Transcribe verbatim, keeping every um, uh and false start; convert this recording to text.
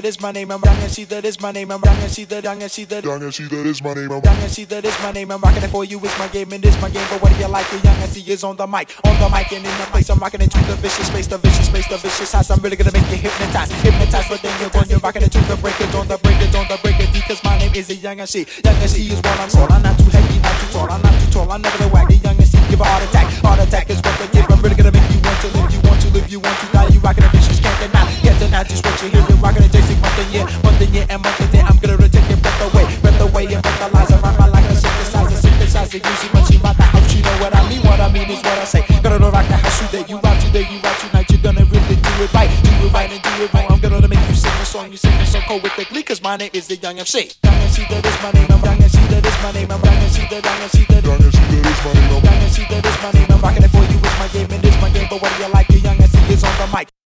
that is my name. I'm young M C, that is my name. I'm young M C, that young M C, that young M C, that is my name. I'm young M C, that is my name. I'm rocking it for you. It's my game and it's my game. But what do you like? The young M C is on the mic, on the mic and in the place. I'm rocking into the vicious space, the vicious space, the vicious house. I'm really gonna make you hypnotize, hypnotize. But then you're going, you're rocking into the break it, on the break it, on the break it. Because my name is the young M C. Young M C is what I'm called. I'm not too heavy, not too tall. I'm not too tall. I'm never the wag. The young M C give a heart attack. Heart attack is what they give. I'm really gonna make you want to live. You want to live. You want to die. You rocking the vicious, can't deny. Can't deny just what you hear. You're rocking it, tasting month and year, month and year, and month and year. I'm gonna take your breath away, breath away, and breathalyze around my like a synthesizer, synthesizer. You see when she rock the house, you know what I mean. What I mean is what I say. Gonna rock the house today. You rock today, you rock tonight. You're gonna really do it right, do it right and do it wrong. I'm gonna make you sing a song. You sing a song poetically, cause my name is the young M C. Young M C, that is my name. I'm young M C, that is my name. I'm young M C, that young M C.